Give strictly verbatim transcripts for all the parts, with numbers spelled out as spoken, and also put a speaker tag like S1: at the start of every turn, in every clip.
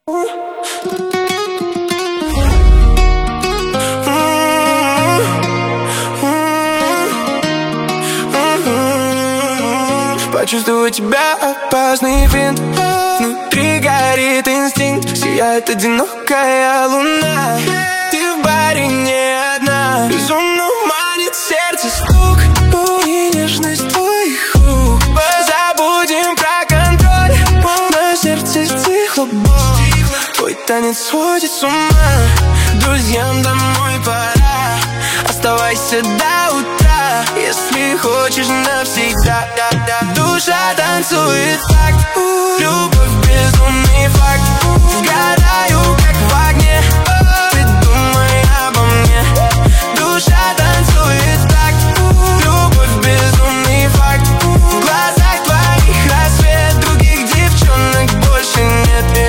S1: Почувствую тебя, опасный финт. Внутри горит инстинкт, сияет одинокая луна. Ты в баре не одна, безумно манит сердце стук и нежность твоих рук. Забудем про контроль, на сердце стихло боль. Твой танец сводит с ума, друзьям домой пора. Оставайся до утра, если хочешь навсегда. Душа танцует так, любовь безумный факт. Сгораю, как в огне, ты думай обо мне. Душа танцует так, любовь безумный факт. В глазах твоих рассвет, других девчонок больше нет.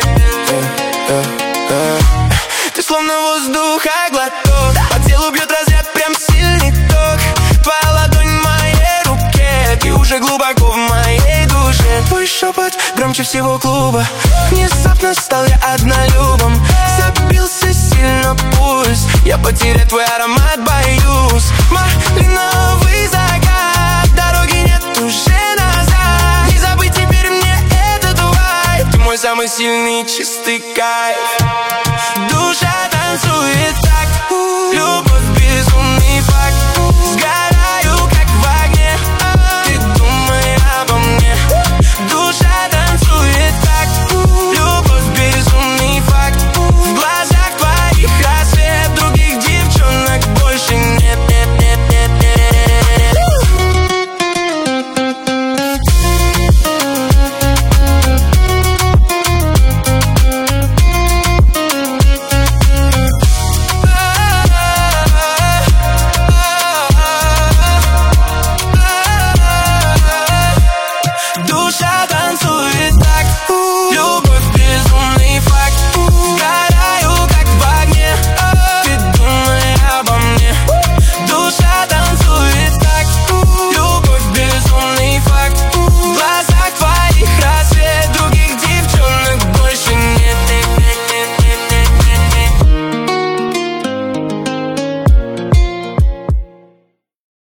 S1: Ты словно воздуха глоток, по телу бьет разряд, прям сильный ток. Твоя ладонь в моей руке, ты уже глубоко в моей душе. Твой шепот громче всего клуба. Внезапно стал я однолюбом, забился сильно пульс. Я потеряю твой аромат, боюсь. Малиновый закат, дороги нет уже назад. Не забыть теперь мне этот вайб. Ты мой самый сильный чистый кайф. Душа танцует так, любовь